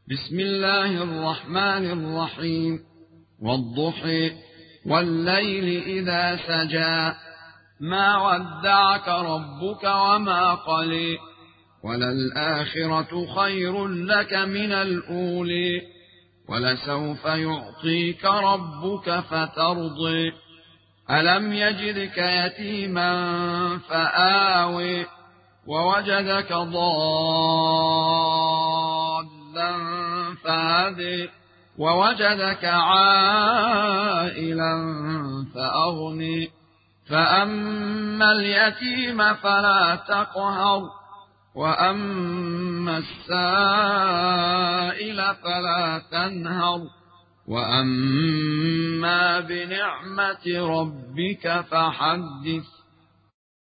بسم الله الرحمن الرحيم. والضحى والليل إذا سجى ما ودعك ربك وما قلى وللآخرة خير لك من الأولى ولسوف يعطيك ربك فترضى ألم يجدك يتيما فآوى ووجدك ضالا فهدى ووجدك عائلا فأغنى فأما اليتيم فلا تقهر وأما السائل فلا تنهر وأما بنعمة ربك فحدث